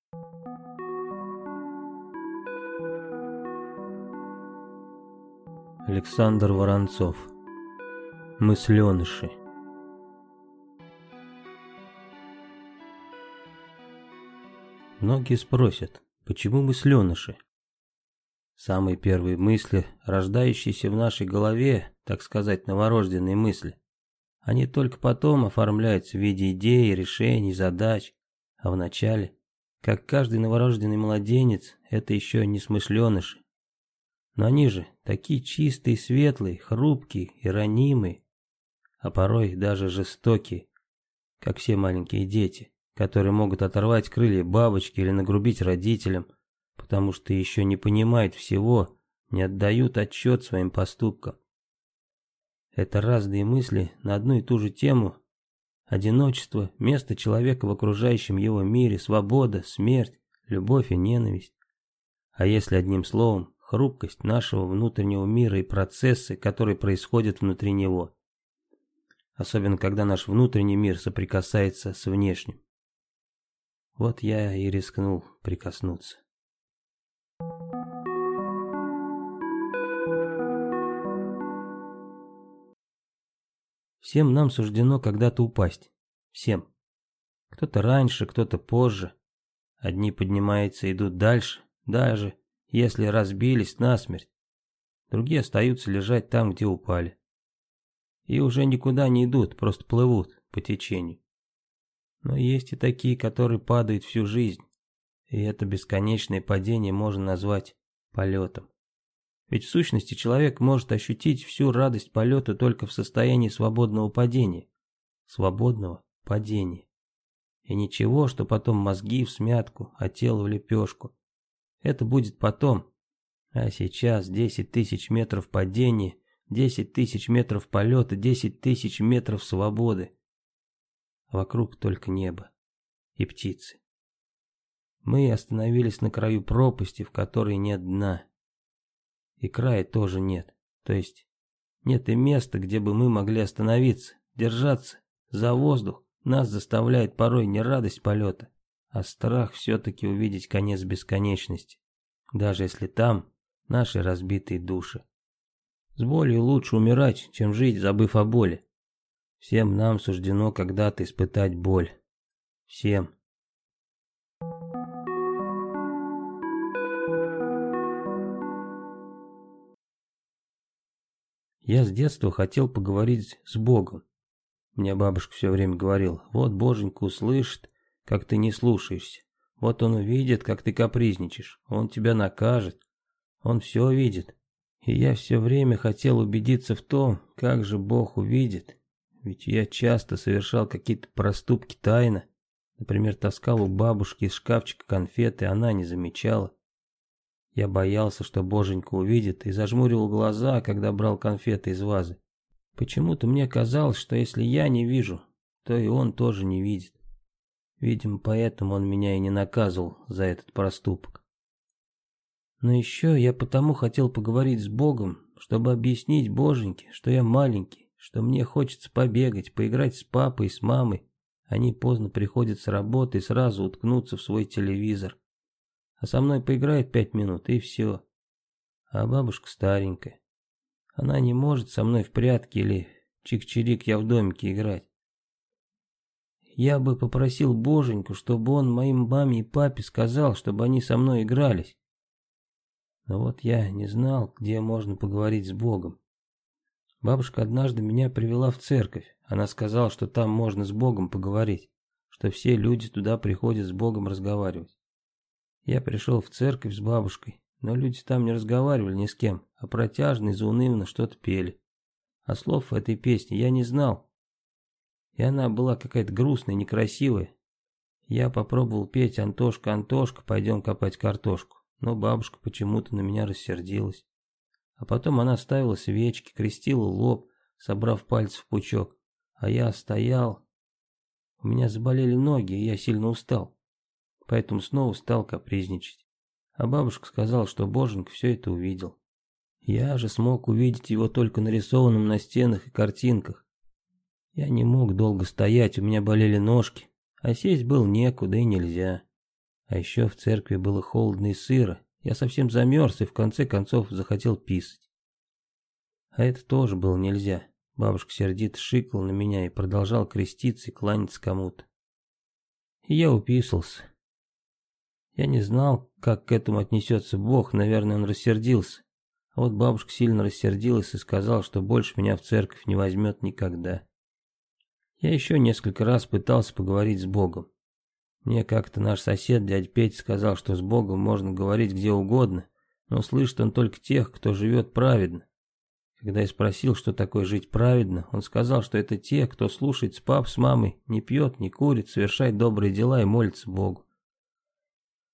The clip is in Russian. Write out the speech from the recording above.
Александр Воронцов. Мысленыши. Многие спросят, почему мысленыши? Самые первые мысли, рождающиеся в нашей голове, так сказать, новорожденные мысли, они только потом оформляются в виде идей, решений, задач, а вначале, как каждый новорожденный младенец, это еще не смышленыши. Но они же такие чистые, светлые, хрупкие и ранимые, а порой даже жестокие, как все маленькие дети, которые могут оторвать крылья бабочки или нагрубить родителям, потому что еще не понимают всего, не отдают отчет своим поступкам. Это разные мысли на одну и ту же тему: одиночество, место человека в окружающем его мире, свобода, смерть, любовь и ненависть. А если одним словом, хрупкость нашего внутреннего мира и процессы, которые происходят внутри него. Особенно, когда наш внутренний мир соприкасается с внешним. Вот я и рискнул прикоснуться. Всем нам суждено когда-то упасть. Всем. Кто-то раньше, кто-то позже. Одни поднимаются и идут дальше, даже если разбились насмерть. Другие остаются лежать там, где упали. И уже никуда не идут, просто плывут по течению. Но есть и такие, которые падают всю жизнь. И это бесконечное падение можно назвать полетом. Ведь в сущности человек может ощутить всю радость полета только в состоянии свободного падения. Свободного падения. И ничего, что потом мозги всмятку, а тело в лепешку. Это будет потом. А сейчас 10 тысяч метров падения, 10 тысяч метров полета, 10 тысяч метров свободы. Вокруг только небо и птицы. Мы остановились на краю пропасти, в которой нет дна. И края тоже нет. То есть нет и места, где бы мы могли остановиться, держаться за воздух. Нас заставляет порой не радость полета, а страх все-таки увидеть конец бесконечности, даже если там наши разбитые души. С болью лучше умирать, чем жить, забыв о боли. Всем нам суждено когда-то испытать боль. Всем. Я с детства хотел поговорить с Богом. Мне бабушка все время говорила: вот Боженька услышит, как ты не слушаешься. Вот он увидит, как ты капризничаешь. Он тебя накажет. Он все видит. И я все время хотел убедиться в том, как же Бог увидит. Ведь я часто совершал какие-то проступки тайно. Например, таскал у бабушки из шкафчика конфеты, она не замечала. Я боялся, что Боженька увидит, и зажмуривал глаза, когда брал конфеты из вазы. Почему-то мне казалось, что если я не вижу, то и он тоже не видит. Видимо, поэтому он меня и не наказывал за этот проступок. Но еще я потому хотел поговорить с Богом, чтобы объяснить Боженьке, что я маленький, что мне хочется побегать, поиграть с папой и с мамой. Они поздно приходят с работы и сразу уткнутся в свой телевизор. А со мной поиграет 5 минут и все. А бабушка старенькая. Она не может со мной в прятки или чик-чирик я в домике играть. Я бы попросил Боженьку, чтобы он моим маме и папе сказал, чтобы они со мной игрались. Но вот я не знал, где можно поговорить с Богом. Бабушка однажды меня привела в церковь. Она сказала, что там можно с Богом поговорить, что все люди туда приходят с Богом разговаривать. Я пришел в церковь с бабушкой, но люди там не разговаривали ни с кем, а протяжно и заунывно что-то пели. А слов этой песни я не знал. И она была какая-то грустная, некрасивая. Я попробовал петь «Антошка, Антошка, пойдем копать картошку», но бабушка почему-то на меня рассердилась. А потом она ставила свечки, крестила лоб, собрав пальцы в пучок. А я стоял. У меня заболели ноги, и я сильно устал. Поэтому снова стал капризничать. А бабушка сказала, что Боженька все это увидел. Я же смог увидеть его только нарисованным на стенах и картинках. Я не мог долго стоять, у меня болели ножки, а сесть было некуда и нельзя. А еще в церкви было холодно и сыро. Я совсем замерз и в конце концов захотел писать. А это тоже было нельзя. Бабушка сердито шикала на меня и продолжал креститься и кланяться кому-то. И я уписался. Я не знал, как к этому отнесется Бог, наверное, он рассердился. А вот бабушка сильно рассердилась и сказала, что больше меня в церковь не возьмет никогда. Я еще несколько раз пытался поговорить с Богом. Мне как-то наш сосед, дядя Петя, сказал, что с Богом можно говорить где угодно, но слышит он только тех, кто живет праведно. Когда я спросил, что такое жить праведно, он сказал, что это те, кто слушается пап с мамой, не пьет, не курит, совершает добрые дела и молится Богу.